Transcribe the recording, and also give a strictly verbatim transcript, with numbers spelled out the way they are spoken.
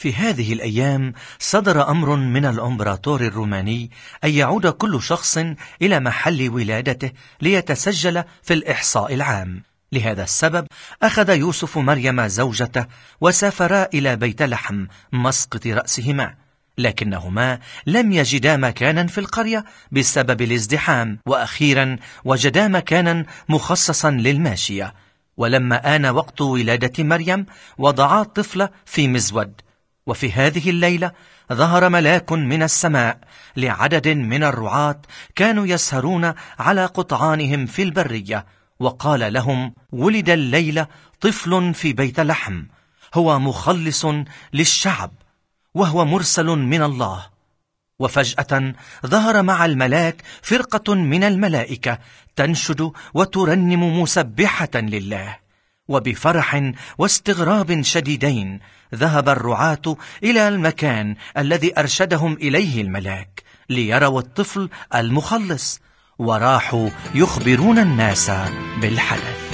في هذه الأيام صدر أمر من الإمبراطور الروماني أن يعود كل شخص إلى محل ولادته ليتسجل في الإحصاء العام. لهذا السبب أخذ يوسف مريم زوجته وسافرا إلى بيت لحم مسقط رأسهما، لكنهما لم يجدا مكانا في القرية بسبب الازدحام، وأخيرا وجدا مكانا مخصصا للماشية. ولما آن وقت ولادة مريم وضعا الطفل في مزود. وفي هذه الليلة ظهر ملاك من السماء لعدد من الرعاة كانوا يسهرون على قطعانهم في البرية، وقال لهم: ولد الليلة طفل في بيت لحم، هو مخلص للشعب، وهو مرسل من الله. وفجأة ظهر مع الملاك فرقة من الملائكة تنشد وترنم مسبحة لله. وبفرح واستغراب شديدين ذهب الرعاة إلى المكان الذي أرشدهم إليه الملاك ليروا الطفل المخلص، وراحوا يخبرون الناس بالحدث.